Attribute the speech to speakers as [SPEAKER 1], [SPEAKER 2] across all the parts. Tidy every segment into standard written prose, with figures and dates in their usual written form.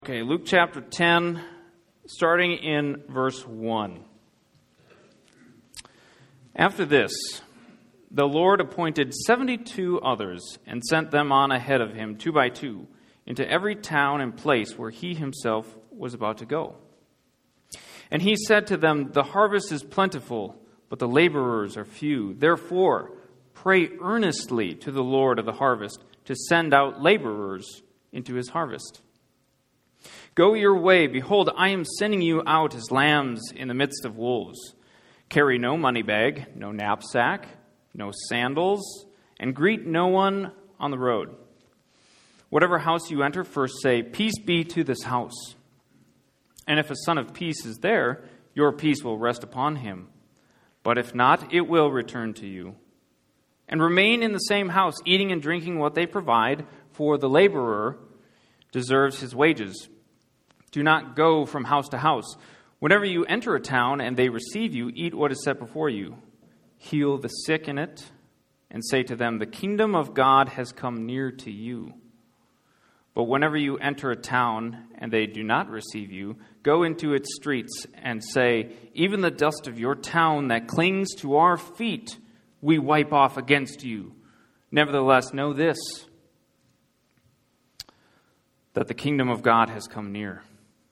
[SPEAKER 1] Okay, Luke chapter 10, starting in verse 1. After this, the Lord appointed 72 others and sent them on ahead of him, 2 by 2, into every town and place where he himself was about to go. And he said to them, "The harvest is plentiful, but the laborers are few. Therefore, pray earnestly to the Lord of the harvest to send out laborers into his harvest. Go your way. Behold, I am sending you out as lambs in the midst of wolves. Carry no money bag, no knapsack, no sandals, and greet no one on the road. Whatever house you enter, first say, 'Peace be to this house.' And if a son of peace is there, your peace will rest upon him. But if not, it will return to you. And remain in the same house, eating and drinking what they provide, for the laborer deserves his wages. Do not go from house to house. Whenever you enter a town and they receive you, eat what is set before you. Heal the sick in it, and say to them, 'The kingdom of God has come near to you.' But whenever you enter a town and they do not receive you, go into its streets and say, 'Even the dust of your town that clings to our feet, we wipe off against you. Nevertheless, know this, that the kingdom of God has come near.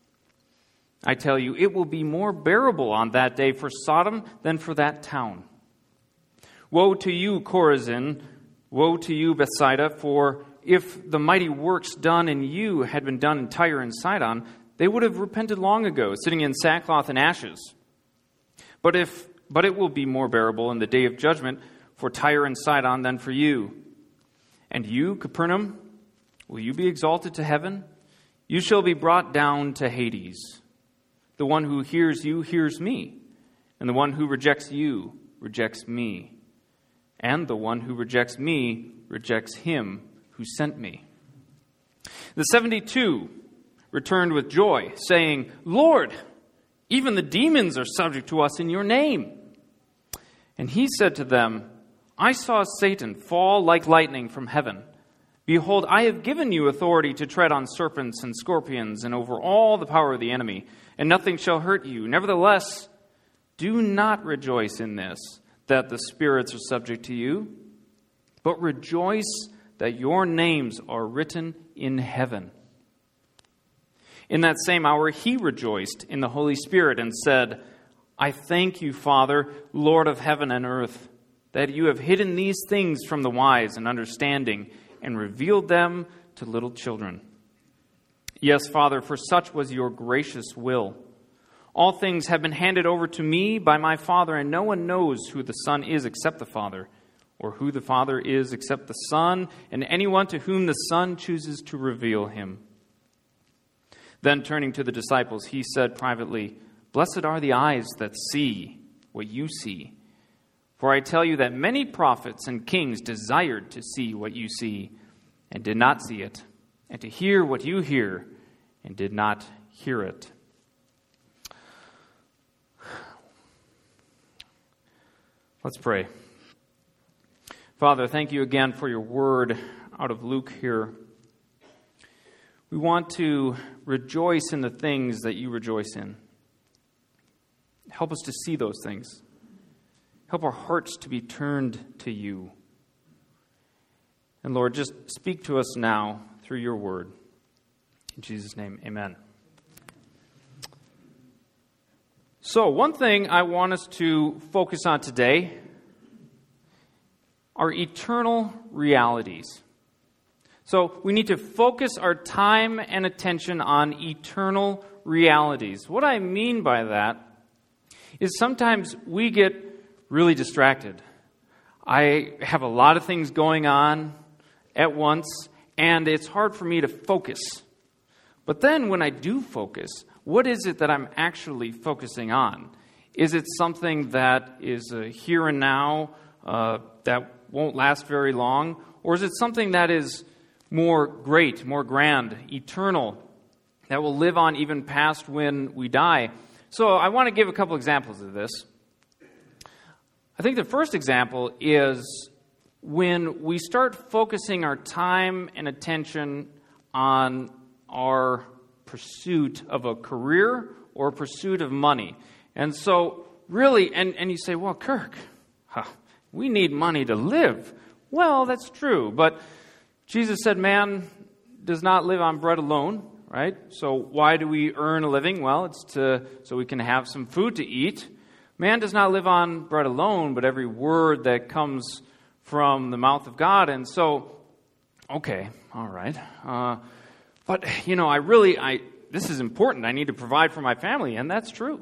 [SPEAKER 1] I tell you, it will be more bearable on that day for Sodom than for that town. Woe to you, Chorazin! Woe to you, Bethsaida! For if the mighty works done in you had been done in Tyre and Sidon, they would have repented long ago, sitting in sackcloth and ashes. But it will be more bearable in the day of judgment for Tyre and Sidon than for you. And you, Capernaum, will you be exalted to heaven? You shall be brought down to Hades. The one who hears you hears me, and the one who rejects you rejects me, and the one who rejects me rejects him who sent me." The 72 returned with joy, saying, "Lord, even the demons are subject to us in your name." And he said to them, "I saw Satan fall like lightning from heaven. Behold, I have given you authority to tread on serpents and scorpions and over all the power of the enemy, and nothing shall hurt you. Nevertheless, do not rejoice in this, that the spirits are subject to you, but rejoice that your names are written in heaven." In that same hour he rejoiced in the Holy Spirit and said, "I thank you, Father, Lord of heaven and earth, that you have hidden these things from the wise and understanding and revealed them to little children. Yes, Father, for such was your gracious will. All things have been handed over to me by my Father, and no one knows who the Son is except the Father, or who the Father is except the Son, and anyone to whom the Son chooses to reveal him." Then turning to the disciples, he said privately, "Blessed are the eyes that see what you see. For I tell you that many prophets and kings desired to see what you see and did not see it, and to hear what you hear and did not hear it." Let's pray. Father, thank you again for your word out of Luke here. We want to rejoice in the things that you rejoice in. Help us to see those things. Help our hearts to be turned to you. And Lord, just speak to us now through your word. In Jesus' name, amen. So, one thing I want us to focus on today are eternal realities. So, we need to focus our time and attention on eternal realities. What I mean by that is sometimes we get really distracted. I have a lot of things going on at once, and it's hard for me to focus. But then when I do focus, what is it that I'm actually focusing on? Is it something that is here and now that won't last very long? Or is it something that is more great, more grand, eternal, that will live on even past when we die? So I want to give a couple examples of this. I think the first example is when we start focusing our time and attention on our pursuit of a career or pursuit of money. And so, really, and you say, well, Kirk, we need money to live. Well, that's true, but Jesus said man does not live on bread alone, right? So why do we earn a living? Well, it's so we can have some food to eat. Man does not live on bread alone, but every word that comes from the mouth of God. And so, okay, all right. But, this is important. I need to provide for my family, and that's true.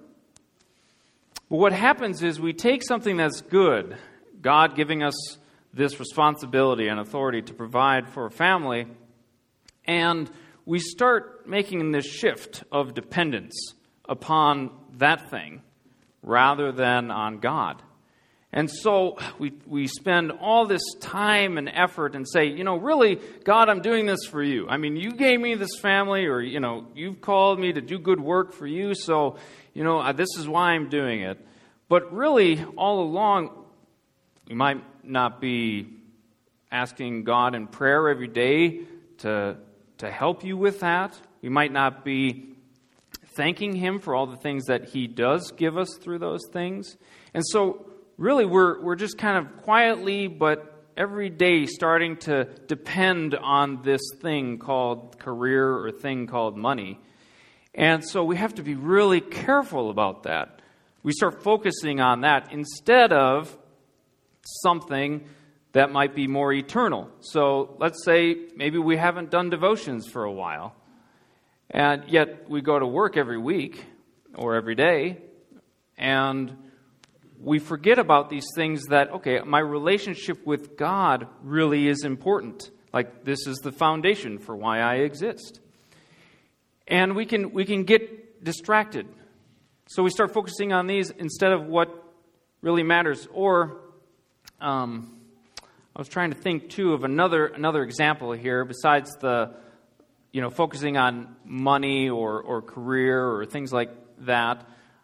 [SPEAKER 1] But what happens is we take something that's good, God giving us this responsibility and authority to provide for a family, and we start making this shift of dependence upon that thing rather than on God. And so we spend all this time and effort and say, really, God, I'm doing this for you. I mean, you gave me this family, or, you've called me to do good work for you, so, this is why I'm doing it. But really, all along, we might not be asking God in prayer every day to help you with that. We might not be thanking Him for all the things that He does give us through those things. And so, really, we're just kind of quietly, but every day starting to depend on this thing called career or thing called money. And so we have to be really careful about that. We start focusing on that instead of something that might be more eternal. So let's say maybe we haven't done devotions for a while, and yet we go to work every week or every day, and we forget about these things that, okay, my relationship with God really is important. Like, this is the foundation for why I exist. And we can get distracted. So we start focusing on these instead of what really matters. Or, I was trying to think, too, of another example here besides the, focusing on money or career or things like that,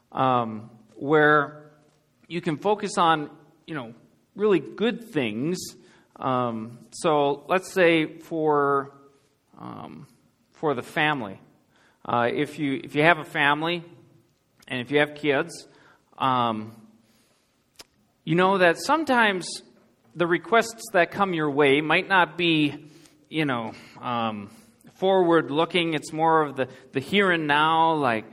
[SPEAKER 1] where you can focus on, really good things. So let's say for the family, if you have a family and if you have kids, that sometimes the requests that come your way might not be, forward looking. It's more of the here and now, like,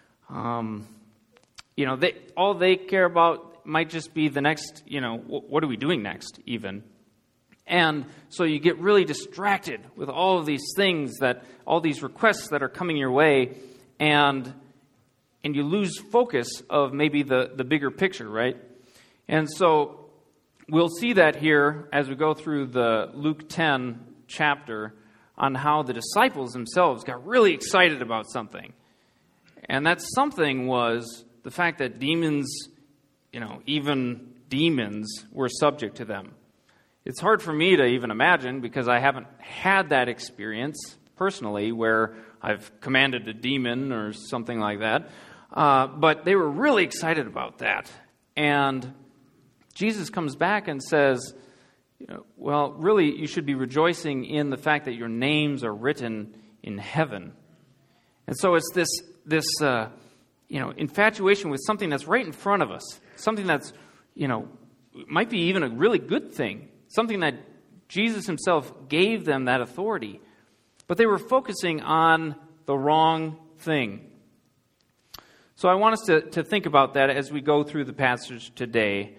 [SPEAKER 1] all they care about might just be the next, what are we doing next, even. And so you get really distracted with all of these things, all these requests that are coming your way, and you lose focus of maybe the bigger picture, right? And so we'll see that here as we go through the Luke 10 chapter on how the disciples themselves got really excited about something. And that something was the fact that demons, even demons were subject to them. It's hard for me to even imagine because I haven't had that experience personally where I've commanded a demon or something like that. But they were really excited about that. And Jesus comes back and says, well, really, you should be rejoicing in the fact that your names are written in heaven. And so it's this infatuation with something that's right in front of us, something that's, might be even a really good thing, something that Jesus himself gave them that authority. But they were focusing on the wrong thing. So I want us to think about that as we go through the passage today.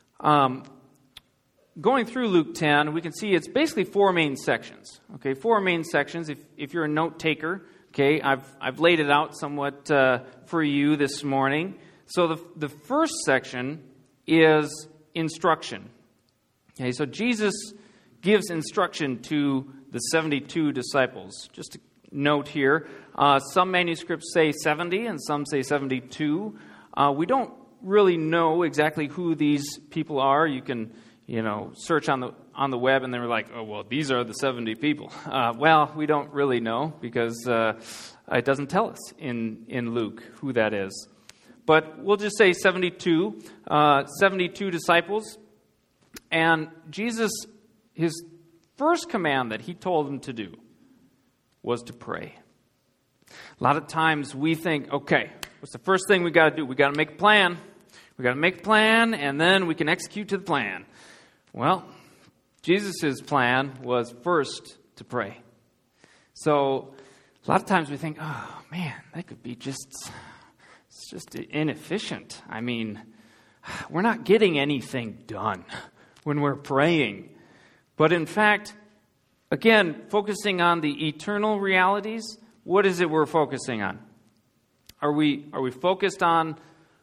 [SPEAKER 1] Going through Luke 10, we can see it's basically four main sections. Okay, four main sections. If you're a note taker, okay, I've laid it out somewhat for you this morning. So the first section is instruction. Okay, so Jesus gives instruction to the 72 disciples. Just a note here, some manuscripts say 70 and some say 72. We don't really know exactly who these people are. You can, search on the web and they were like, oh, well, these are the 70 people. Well, we don't really know because it doesn't tell us in Luke who that is. But we'll just say 72 disciples. And Jesus, his first command that he told them to do was to pray. A lot of times we think, okay, what's the first thing we got to do? We got to make a plan. We got to make a plan, and then we can execute to the plan. Well, Jesus' plan was first to pray. So a lot of times we think, oh, man, that could be it's just inefficient. I mean, we're not getting anything done when we're praying. But in fact, again, focusing on the eternal realities, what is it we're focusing on? Are we focused on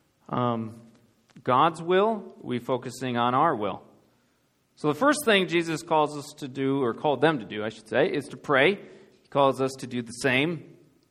[SPEAKER 1] God's will? Are we focusing on our will? So the first thing Jesus calls us to do, or called them to do, I should say, is to pray. He calls us to do the same.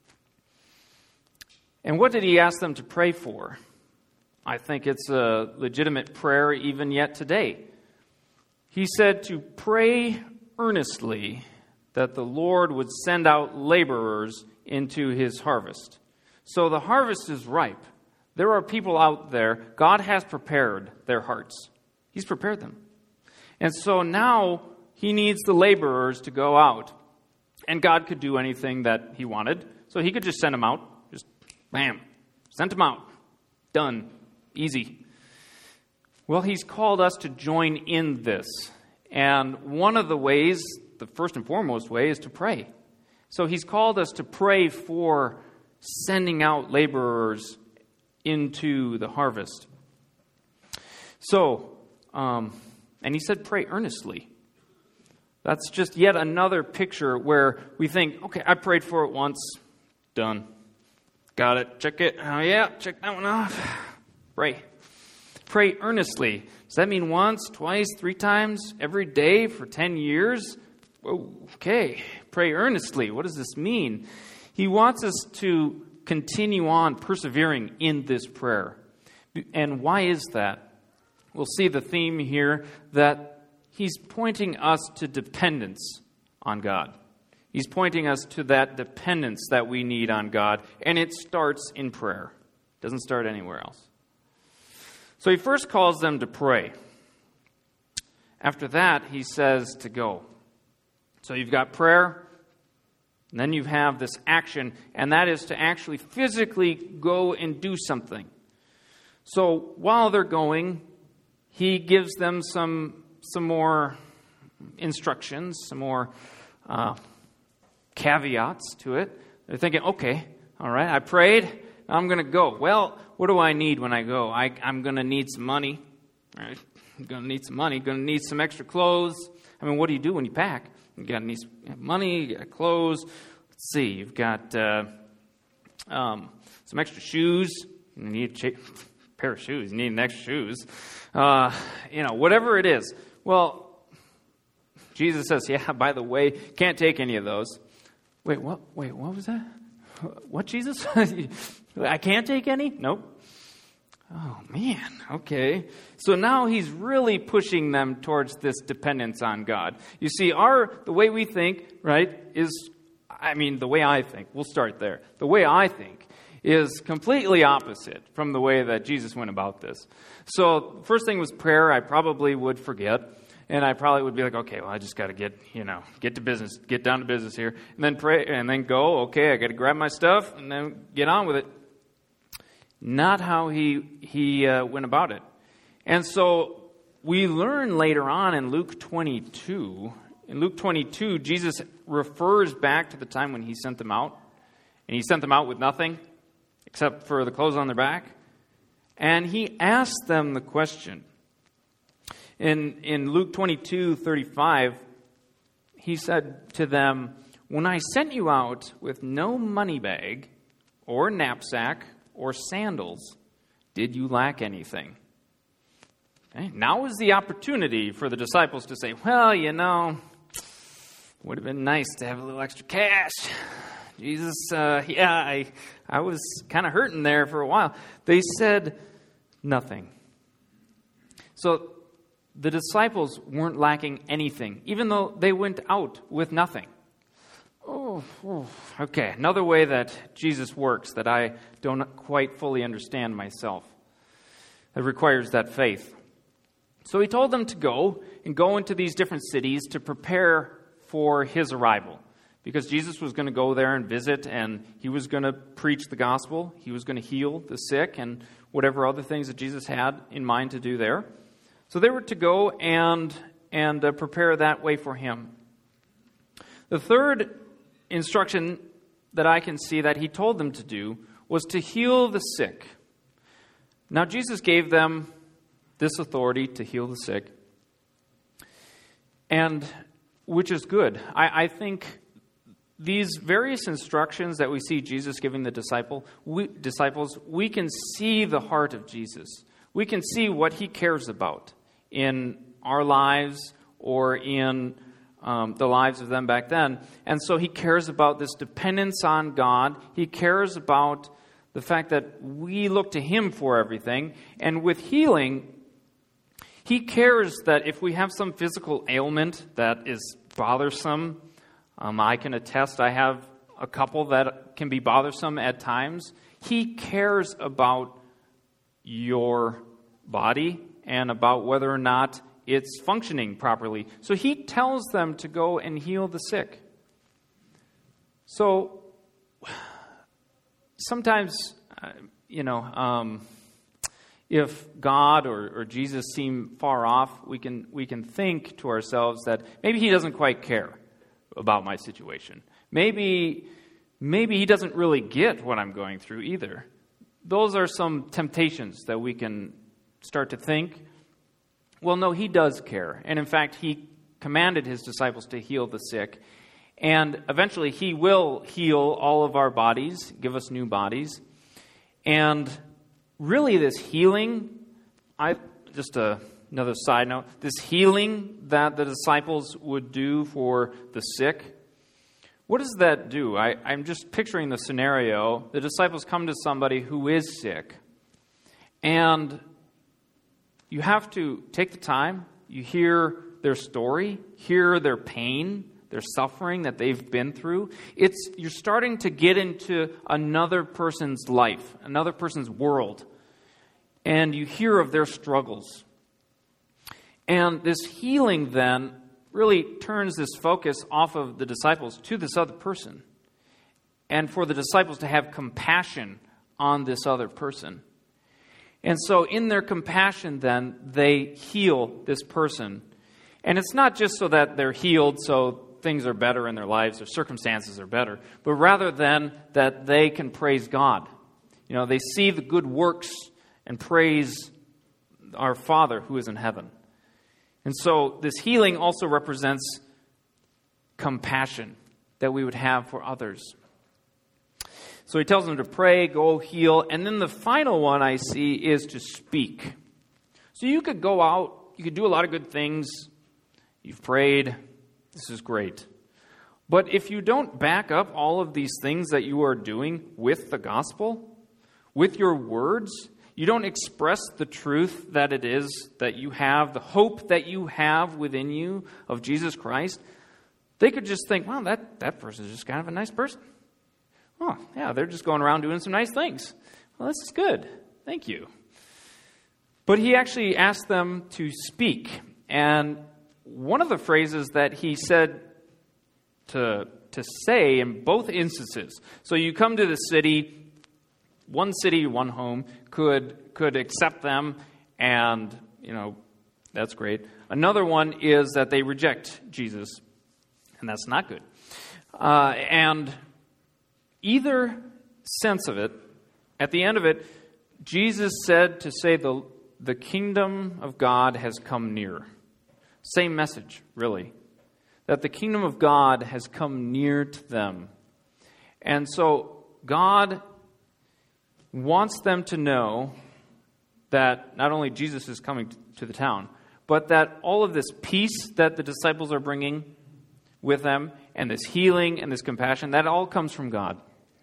[SPEAKER 1] And what did he ask them to pray for? I think it's a legitimate prayer even yet today. He said to pray earnestly that the Lord would send out laborers into his harvest. So the harvest is ripe. There are people out there. God has prepared their hearts. He's prepared them. And so now he needs the laborers to go out. And God could do anything that he wanted. So he could just send them out. Just, bam, sent them out. Done. Easy. Well, he's called us to join in this. And one of the ways, the first and foremost way, is to pray. So he's called us to pray for sending out laborers into the harvest. So, and he said pray earnestly. That's just yet another picture where we think, okay, I prayed for it once, done. Got it, check it. Oh yeah, check that one off. Pray. Pray earnestly. Does that mean once, twice, 3 times, every day for 10 years? Okay, pray earnestly. What does this mean? He wants us to continue on persevering in this prayer. And why is that? We'll see the theme here that he's pointing us to dependence on God. He's pointing us to that dependence that we need on God, and it starts in prayer. It doesn't start anywhere else. So he first calls them to pray. After that, he says to go. So you've got prayer, and then you have this action, and that is to actually physically go and do something. So while they're going, he gives them some more instructions, some more caveats to it. They're thinking, okay, all right, I prayed, I'm going to go. Well, what do I need when I go? I'm going to need some money. Right? I'm going to need some money. Going to need some extra clothes. I mean, what do you do when you pack? You got to need some money, you got clothes. Let's see, you've got some extra shoes. You need a pair of shoes. You need extra shoes. Whatever it is. Well, Jesus says, yeah, by the way, can't take any of those. Wait, what was that? What, Jesus? I can't take any? Nope. Oh, man. Okay. So now he's really pushing them towards this dependence on God. You see, the way we think, right, the way I think, we'll start there. The way I think is completely opposite from the way that Jesus went about this. So the first thing was prayer. I probably would forget. And I probably would be like, okay, well, I just got to get to business, get down to business here. And then pray, and then go, okay, I got to grab my stuff, and then get on with it. Not how he went about it. And so we learn later on in Luke 22. In Luke 22, Jesus refers back to the time when he sent them out. And he sent them out with nothing except for the clothes on their back. And he asked them the question. In Luke 22:35, he said to them, "When I sent you out with no money bag or knapsack or sandals, did you lack anything?" Okay, now is the opportunity for the disciples to say, well, would have been nice to have a little extra cash. Jesus, I was kind of hurting there for a while. They said nothing. So the disciples weren't lacking anything, even though they went out with nothing. Okay, another way that Jesus works that I don't quite fully understand myself. It requires that faith. So he told them to go into these different cities to prepare for his arrival. because Jesus was going to go there and visit, and he was going to preach the gospel. He was going to heal the sick and whatever other things that Jesus had in mind to do there. So they were to go and prepare that way for him. The third instruction that I can see that he told them to do was to heal the sick. Now, Jesus gave them this authority to heal the sick, and which is good. I think these various instructions that we see Jesus giving the disciples, we can see the heart of Jesus. We can see what he cares about in our lives or in the lives of them back then. And so he cares about this dependence on God. He cares about the fact that we look to him for everything. And with healing, he cares that if we have some physical ailment that is bothersome, I can attest I have a couple that can be bothersome at times. He cares about your body and about whether or not it's functioning properly. So he tells them to go and heal the sick. So sometimes, if God or Jesus seem far off, we can think to ourselves that maybe he doesn't quite care about my situation. Maybe he doesn't really get what I'm going through either. Those are some temptations that we can start to think. Well, no, he does care. And in fact, he commanded his disciples to heal the sick. And eventually he will heal all of our bodies, give us new bodies. And really this healing, another side note, this healing that the disciples would do for the sick, what does that do? I'm just picturing the scenario. The disciples come to somebody who is sick, and you have to take the time, you hear their story, hear their pain, their suffering that they've been through. You're starting to get into another person's life, another person's world, and you hear of their struggles. And this healing then really turns this focus off of the disciples to this other person, and for the disciples to have compassion on this other person. And so in their compassion then, they heal this person. And it's not just so that they're healed so things are better in their lives, their circumstances are better, but rather than that they can praise God. They see the good works and praise our Father who is in heaven. And so this healing also represents compassion that we would have for others. So he tells them to pray, go heal, and then the final one I see is to speak. So you could go out, you could do a lot of good things, you've prayed, this is great. But if you don't back up all of these things that you are doing with the gospel, with your words, you don't express the truth that it is that you have, the hope that you have within you of Jesus Christ, they could just think, well, that person is just kind of a nice person. Oh, yeah, they're just going around doing some nice things. Well, this is good. Thank you. But he actually asked them to speak. And one of the phrases that he said to say in both instances, so you come to the city, one home could accept them, and, that's great. Another one is that they reject Jesus, and that's not good. And either sense of it, at the end of it, Jesus said to say the kingdom of God has come near. Same message, really. That the kingdom of God has come near to them. And so God wants them to know that not only Jesus is coming to the town, but that all of this peace that the disciples are bringing with them, and this healing and this compassion, that all comes from God.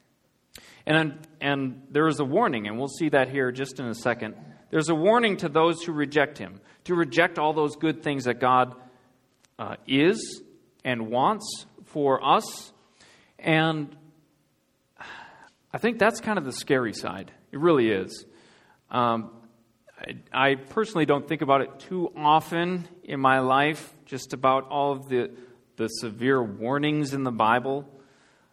[SPEAKER 1] And there is a warning, and we'll see that here just in a second. There's a warning to those who reject him, to reject all those good things that God is and wants for us. And I think that's kind of the scary side. It really is. I personally don't think about it too often in my life, just about all of the severe warnings in the Bible.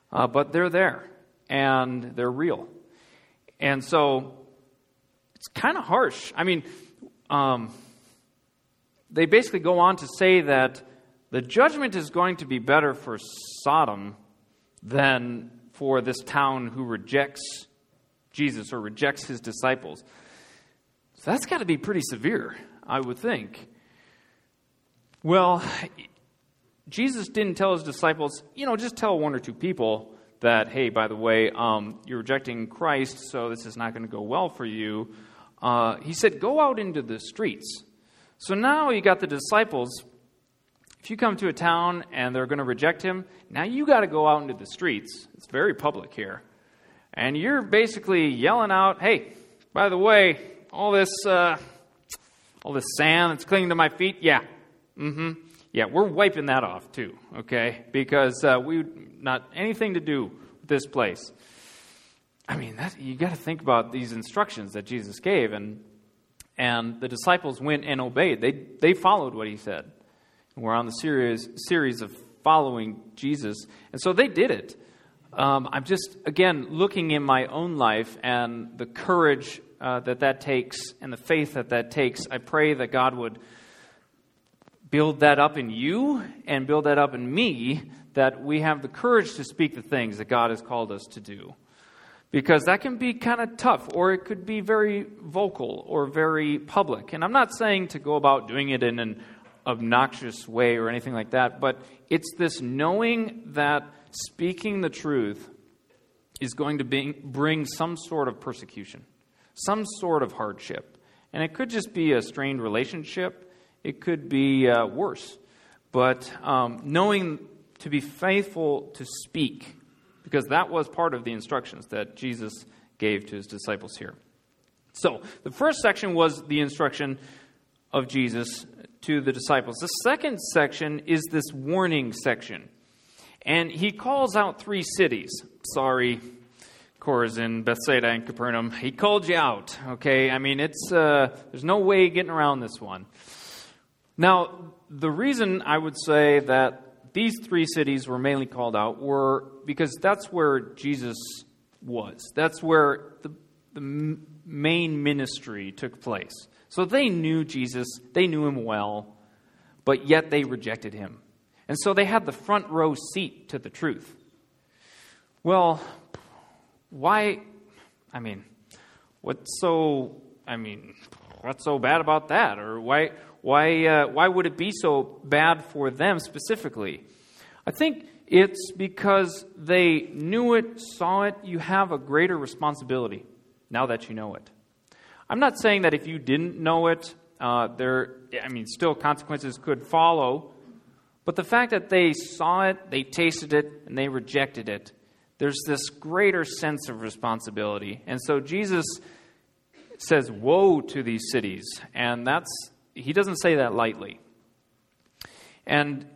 [SPEAKER 1] but they're there, and they're real. And so it's kind of harsh. I mean, they basically go on to say that the judgment is going to be better for Sodom than for this town who rejects Jesus or rejects his disciples. So that's got to be pretty severe, I would think. Well, Jesus didn't tell his disciples, just tell one or two people that, hey, by the way, you're rejecting Christ, so this is not going to go well for you. He said, go out into the streets. So now you got the disciples. If you come to a town and they're going to reject him, now you got to go out into the streets. It's very public here. And you're basically yelling out, hey, by the way, all this sand that's clinging to my feet, yeah, we're wiping that off too, okay? Because we not anything to do with this place. I mean, you got to think about these instructions that Jesus gave, and the disciples went and obeyed. They followed what he said. We're on the series of following Jesus, and so they did it. I'm just, again, looking in my own life and the courage that takes and the faith that takes. I pray that God would build that up in you and build that up in me, that we have the courage to speak the things that God has called us to do. Because that can be kind of tough, or it could be very vocal or very public. And I'm not saying to go about doing it in an obnoxious way or anything like that, but it's this knowing that speaking the truth is going to bring some sort of persecution, some sort of hardship. And it could just be a strained relationship. It could be worse. But knowing to be faithful to speak, because that was part of the instructions that Jesus gave to his disciples here. So the first section was the instruction of Jesus to the disciples. The second section is this warning section. And he calls out 3 cities. Sorry, Chorazin, Bethsaida, and Capernaum. He called you out, okay? I mean, there's no way getting around this one. Now, the reason I would say that these 3 cities were mainly called out were because that's where Jesus was. That's where the main ministry took place. So they knew Jesus, they knew him well, but yet they rejected him. And so they had the front row seat to the truth. Well, why? What's so bad about that? Or why would it be so bad for them specifically? I think it's because they knew it, saw it. You have a greater responsibility now that you know it. I'm not saying that if you didn't know it, still consequences could follow. But the fact that they saw it, they tasted it, and they rejected it, there's this greater sense of responsibility. And so Jesus says, woe to these cities. And he doesn't say that lightly. And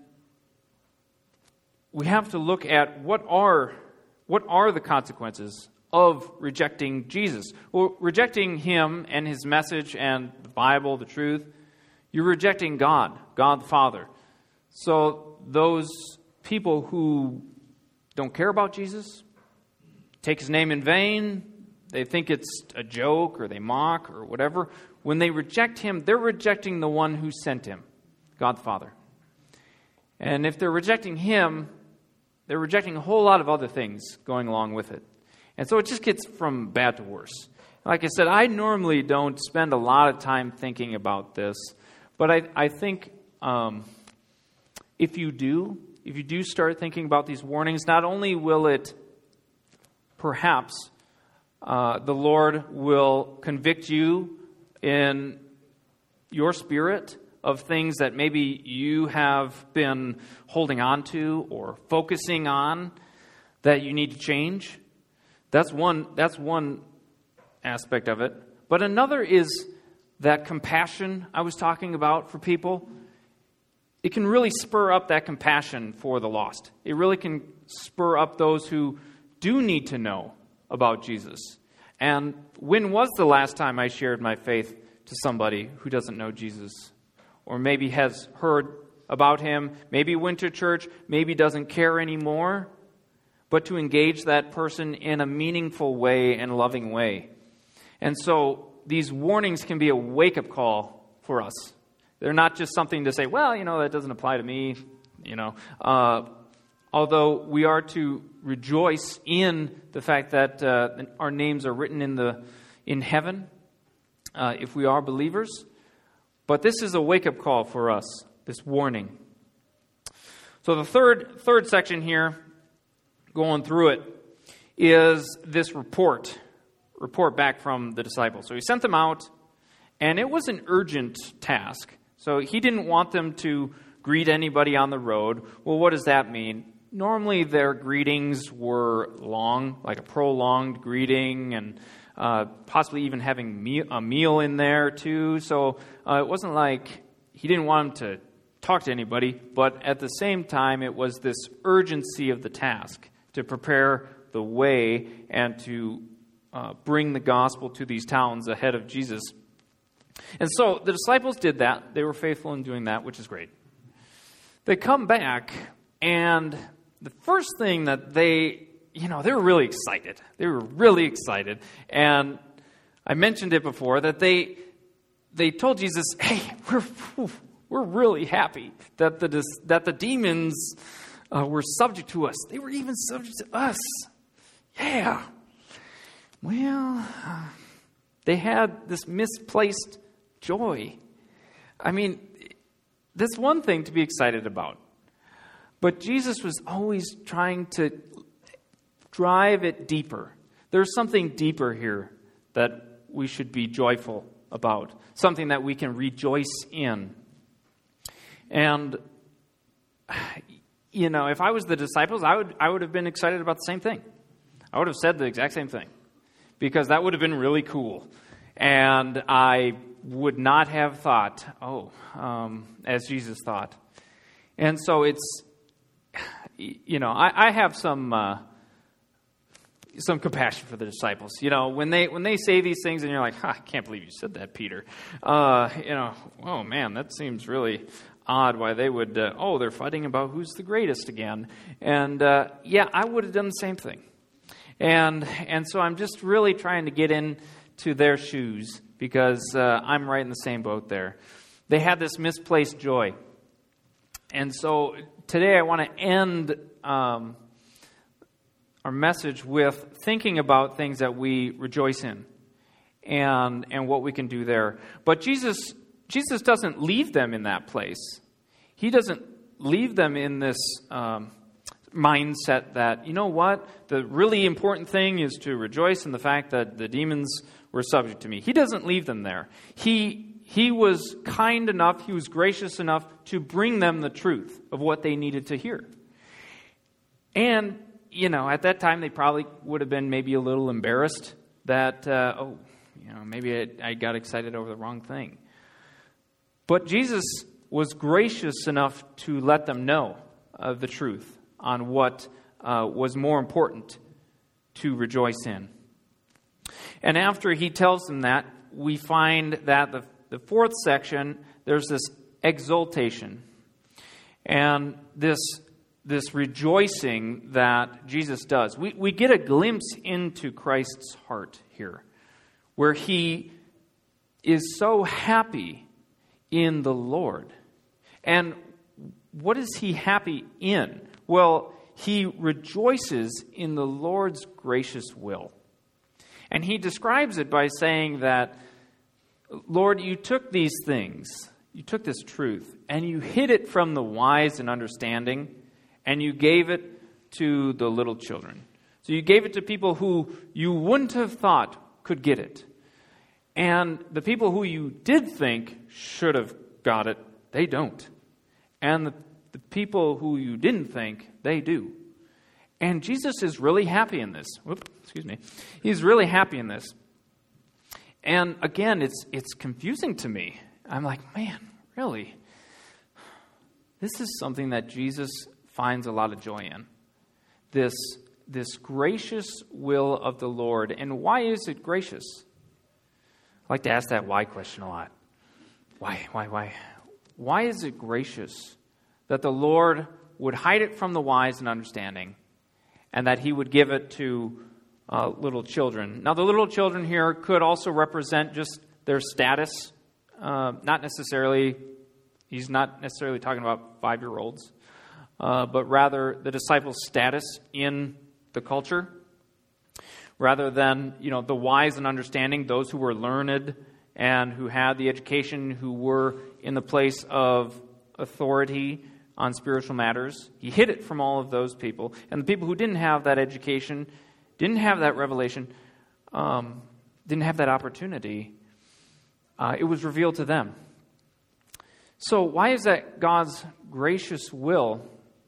[SPEAKER 1] we have to look at what are the consequences of rejecting Jesus. Well, rejecting him and his message and the Bible, the truth, you're rejecting God the Father. So those people who don't care about Jesus, take his name in vain, they think it's a joke or they mock or whatever, when they reject him, they're rejecting the one who sent him, God the Father. And if they're rejecting him, they're rejecting a whole lot of other things going along with it. And so it just gets from bad to worse. Like I said, I normally don't spend a lot of time thinking about this, but I think if you do start thinking about these warnings, not only will it perhaps the Lord will convict you in your spirit of things that maybe you have been holding on to or focusing on that you need to change. That's one aspect of it. But another is that compassion I was talking about for people. It can really spur up that compassion for the lost. It really can spur up those who do need to know about Jesus. And when was the last time I shared my faith to somebody who doesn't know Jesus? Or maybe has heard about him, maybe went to church, maybe doesn't care anymore? but to engage that person in a meaningful way and loving way. And so these warnings can be a wake-up call for us. They're not just something to say, well, that doesn't apply to me, although we are to rejoice in the fact that our names are written in heaven if we are believers. But this is a wake-up call for us, this warning. So the third section here, going through it, is this report back from the disciples. So he sent them out, and it was an urgent task. So he didn't want them to greet anybody on the road. Well, what does that mean? Normally their greetings were long, like a prolonged greeting, and possibly even having a meal in there too. So it wasn't like he didn't want them to talk to anybody, but at the same time it was this urgency of the task to prepare the way and to bring the gospel to these towns ahead of Jesus. And so the disciples did that. They were faithful in doing that, which is great. They come back, and the first thing that they were really excited. They were really excited. And I mentioned it before, that they told Jesus, hey, we're really happy that the demons were subject to us. They were even subject to us. Yeah. Well, they had this misplaced joy. I mean, that's one thing to be excited about. But Jesus was always trying to drive it deeper. There's something deeper here that we should be joyful about, something that we can rejoice in. And, if I was the disciples, I would have been excited about the same thing. I would have said the exact same thing, because that would have been really cool. And I would not have thought, as Jesus thought. And so it's, I have some compassion for the disciples. When they say these things and you're like, I can't believe you said that, Peter. Oh man, that seems really odd why they would, they're fighting about who's the greatest again. And I would have done the same thing. And so I'm just really trying to get into their shoes, because I'm right in the same boat there. They had this misplaced joy. And so today I want to end our message with thinking about things that we rejoice in and what we can do there. But Jesus doesn't leave them in that place. He doesn't leave them in this mindset that, the really important thing is to rejoice in the fact that the demons were subject to me. He doesn't leave them there. He was kind enough, he was gracious enough to bring them the truth of what they needed to hear. And, at that time they probably would have been maybe a little embarrassed that, maybe I got excited over the wrong thing. But Jesus was gracious enough to let them know of the truth on what was more important to rejoice in. And after he tells them that, we find that the fourth section, there's this exaltation and this rejoicing that Jesus does. We get a glimpse into Christ's heart here, where he is so happy in the Lord. And what is he happy in? Well, he rejoices in the Lord's gracious will. And he describes it by saying that, Lord, you took these things, you took this truth, and you hid it from the wise and understanding, and you gave it to the little children. So you gave it to people who you wouldn't have thought could get it. And the people who you did think should have got it, they don't. And the people who you didn't think, they do. And Jesus is really happy in this. He's really happy in this. And again, it's confusing to me. I'm like, man, really? This is something that Jesus finds a lot of joy in. This gracious will of the Lord. And why is it gracious? I like to ask that why question a lot. Why? Why is it gracious that the Lord would hide it from the wise and understanding and that he would give it to little children. Now, the little children here could also represent just their status. He's not necessarily talking about 5-year-olds, but rather the disciples' status in the culture. Rather than, the wise and understanding, those who were learned and who had the education, who were in the place of authority on spiritual matters. He hid it from all of those people. And the people who didn't have that education, didn't have that revelation, didn't have that opportunity, it was revealed to them. So why is that God's gracious will?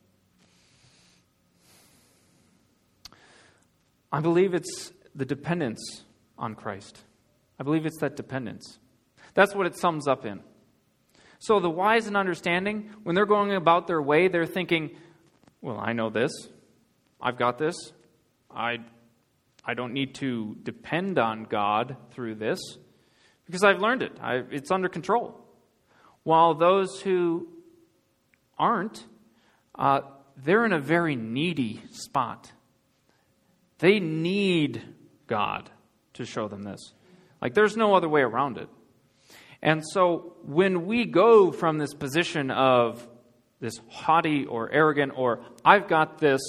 [SPEAKER 1] I believe it's the dependence on Christ. I believe it's that dependence. That's what it sums up in. So the wise and understanding, when they're going about their way, they're thinking, well, I know this. I've got this. I don't need to depend on God through this because I've learned it. It's under control. While those who aren't, they're in a very needy spot. They need God to show them this. Like, there's no other way around it. And so when we go from this position of this haughty or arrogant or I've got this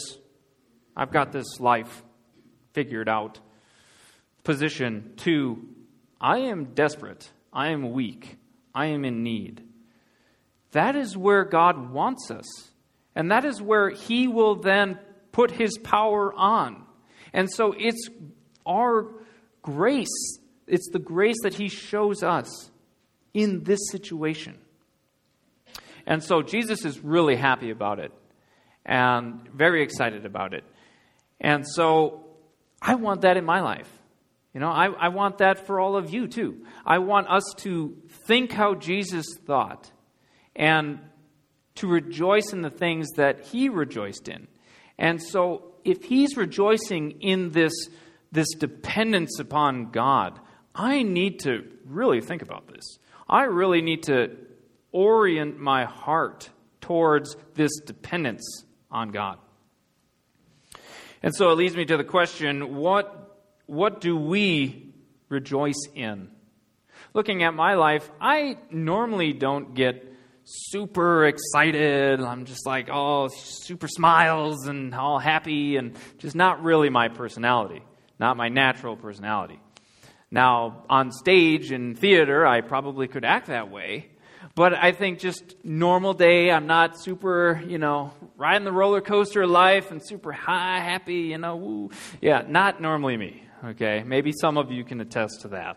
[SPEAKER 1] life figured out position to I am desperate, I am weak, I am in need. That is where God wants us. And that is where He will then put His power on. And so it's our grace. It's the grace that He shows us in this situation. And so Jesus is really happy about it and very excited about it. And so I want that in my life. I want that for all of you too. I want us to think how Jesus thought and to rejoice in the things that He rejoiced in. And so if He's rejoicing in this dependence upon God, I need to really think about this. I really need to orient my heart towards this dependence on God. And so it leads me to the question, what do we rejoice in? Looking at my life, I normally don't get super excited. I'm just like, super smiles and all happy, and just not really my personality, not my natural personality. Now, on stage in theater, I probably could act that way, but I think just normal day, I'm not super, riding the roller coaster of life and super high, happy, woo. Yeah, not normally me, okay? Maybe some of you can attest to that.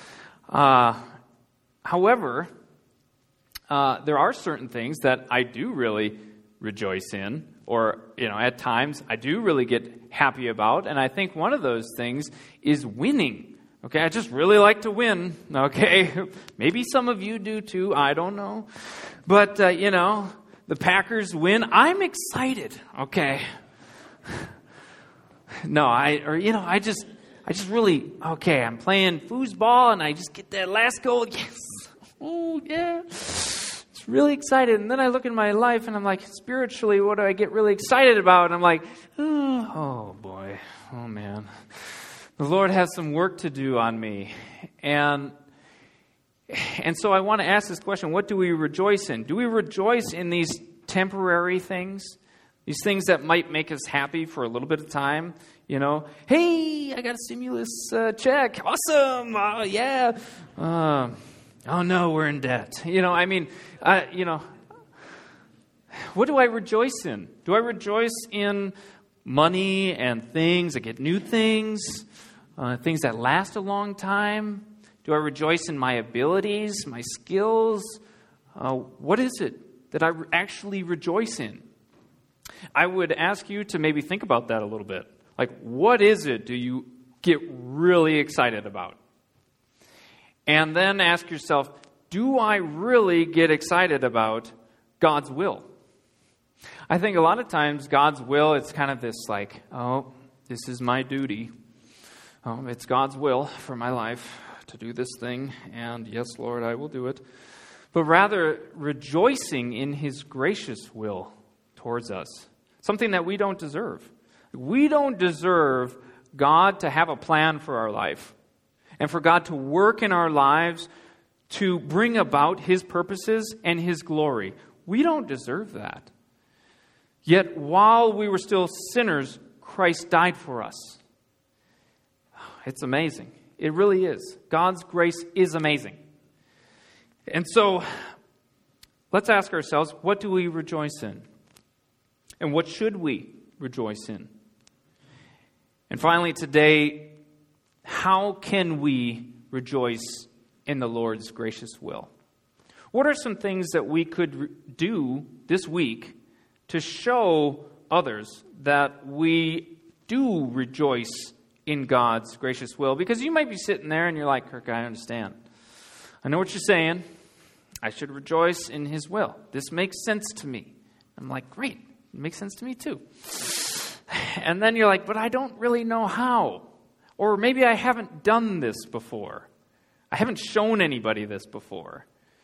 [SPEAKER 1] However, there are certain things that I do really rejoice in, or, at times I do really get happy about, and I think one of those things is winning. Okay, I just really like to win, okay? Maybe some of you do too, I don't know. But, the Packers win, I'm excited, okay? No, I just really, okay, I'm playing foosball and I just get that last goal, yes, oh, yeah. It's really excited. And then I look in my life and I'm like, spiritually, what do I get really excited about? And I'm like, oh boy, oh man. The Lord has some work to do on me. And so I want to ask this question, what do we rejoice in? Do we rejoice in these temporary things? These things that might make us happy for a little bit of time? Hey, I got a stimulus check. Awesome. Yeah. Oh no, we're in debt. What do I rejoice in? Do I rejoice in money and things? I get new things, things that last a long time. Do I rejoice in my abilities, my skills? What is it that I actually rejoice in? I would ask you to maybe think about that a little bit. Like, what is it do you get really excited about? And then ask yourself, do I really get excited about God's will? I think a lot of times God's will, it's kind of this like, this is my duty. It's God's will for my life to do this thing. And yes, Lord, I will do it. But rather rejoicing in His gracious will towards us. Something that we don't deserve. We don't deserve God to have a plan for our life and for God to work in our lives to bring about His purposes and His glory. We don't deserve that. Yet while we were still sinners, Christ died for us. It's amazing. It really is. God's grace is amazing. And so, let's ask ourselves, what do we rejoice in? And what should we rejoice in? And finally today, how can we rejoice in the Lord's gracious will? What are some things that we could do this week to show others that we do rejoice in God's gracious will? Because you might be sitting there and you're like, Kirk, I understand. I know what you're saying. I should rejoice in His will. This makes sense to me. I'm like, great. It makes sense to me too. And then you're like, but I don't really know how. Or maybe I haven't done this before. I haven't shown anybody this before.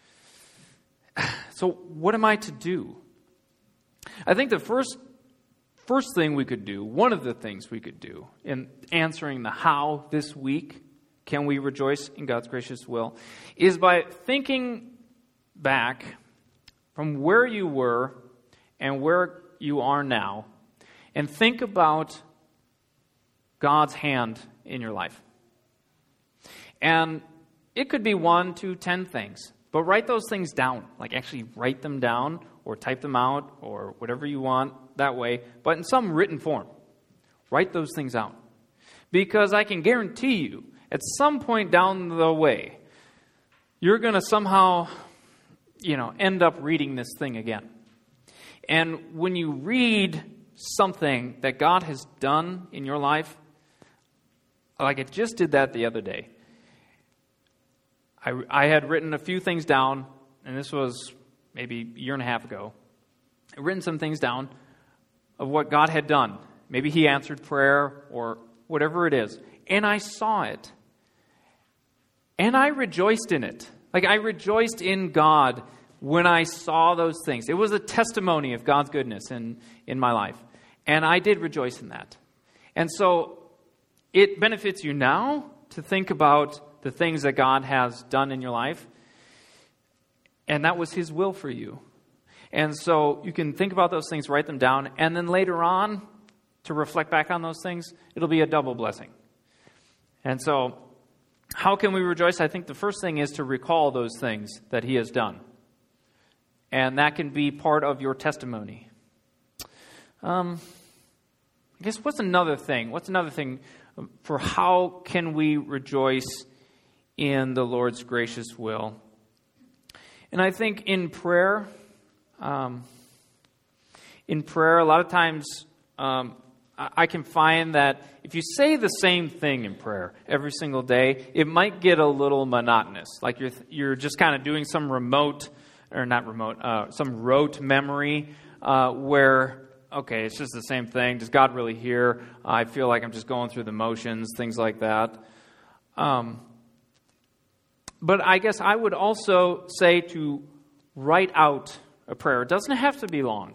[SPEAKER 1] So what am I to do? I think the first thing we could do, one of the things we could do in answering the how this week, can we rejoice in God's gracious will, is by thinking back from where you were and where you are now, and think about God's hand in your life. And it could be 1 to 10 things, but write those things down. Like actually write them down or type them out or whatever you want that way, but in some written form. Write those things out. Because I can guarantee you, at some point down the way, you're going to somehow, end up reading this thing again. And when you read something that God has done in your life, like it just did that the other day. I had written a few things down, and this was maybe a year and a half ago. I'd written some things down of what God had done. Maybe He answered prayer or whatever it is. And I saw it. And I rejoiced in it. Like I rejoiced in God when I saw those things. It was a testimony of God's goodness in my life. And I did rejoice in that. And so it benefits you now to think about the things that God has done in your life. And that was His will for you. And so you can think about those things, write them down, and then later on, to reflect back on those things, it'll be a double blessing. And so, how can we rejoice? I think the first thing is to recall those things that He has done. And that can be part of your testimony. I guess what's another thing? What's another thing for how can we rejoice in the Lord's gracious will? And I think in prayer, a lot of times I can find that if you say the same thing in prayer every single day, it might get a little monotonous. Like you're just kind of doing some some rote memory where, okay, it's just the same thing. Does God really hear? I feel like I'm just going through the motions, things like that. But I guess I would also say to write out a prayer. It doesn't have to be long.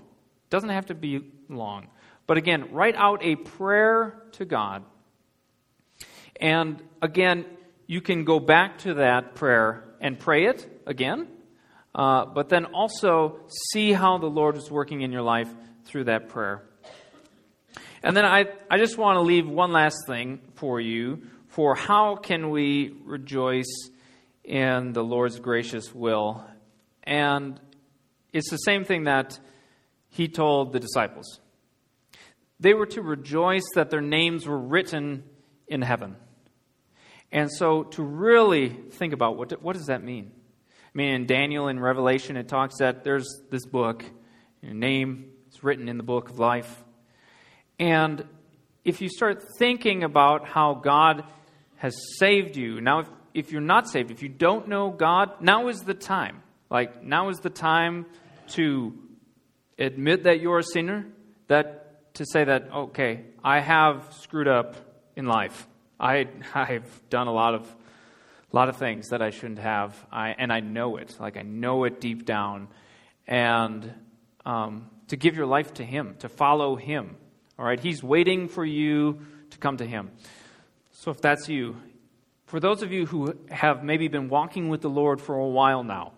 [SPEAKER 1] But again, write out a prayer to God. And again, you can go back to that prayer and pray it again. But then also see how the Lord is working in your life through that prayer. And then I just want to leave one last thing for you for how can we rejoice in the Lord's gracious will. And it's the same thing that He told the disciples. They were to rejoice that their names were written in heaven. And so to really think about what does that mean? I mean, in Daniel and Revelation, it talks that there's this book, your name is written in the book of life. And if you start thinking about how God has saved you, now if you're not saved, if you don't know God, now is the time. Like, now is the time to admit that you're a sinner, to say that, okay, I have screwed up in life. I've done a lot of things that I shouldn't have, and I know it. Like, I know it deep down. And to give your life to Him, to follow Him, All right, He's waiting for you to come to Him. So if that's you, for those of you who have maybe been walking with the Lord for a while now,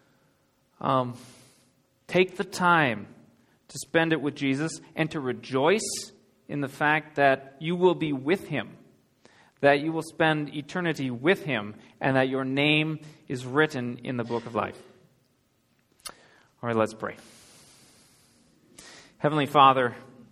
[SPEAKER 1] take the time to spend it with Jesus and to rejoice in the fact that you will be with Him, that you will spend eternity with Him, and that your name is written in the book of life. All right, let's pray. Heavenly Father,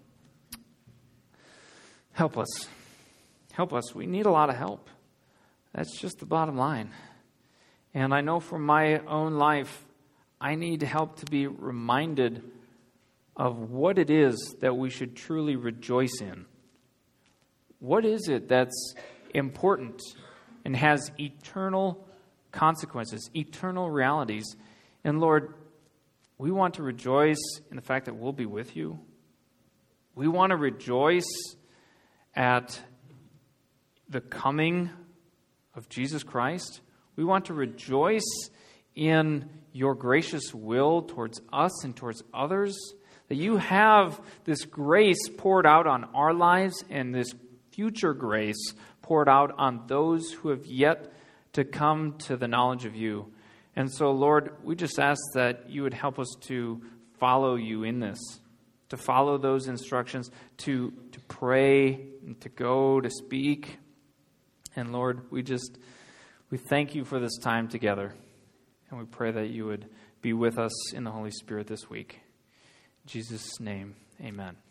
[SPEAKER 1] help us. Help us. We need a lot of help. That's just the bottom line. And I know from my own life, I need help to be reminded of what it is that we should truly rejoice in. What is it that's important and has eternal consequences, eternal realities? And Lord, we want to rejoice in the fact that we'll be with you. We want to rejoice at the coming of Jesus Christ. We want to rejoice in your gracious will towards us and towards others, that you have this grace poured out on our lives and this future grace poured out on those who have yet to come to the knowledge of you. And so, Lord, we just ask that you would help us to follow you in this, to follow those instructions, to pray, and to go, to speak. And Lord, we thank you for this time together. And we pray that you would be with us in the Holy Spirit this week. In Jesus' name, amen.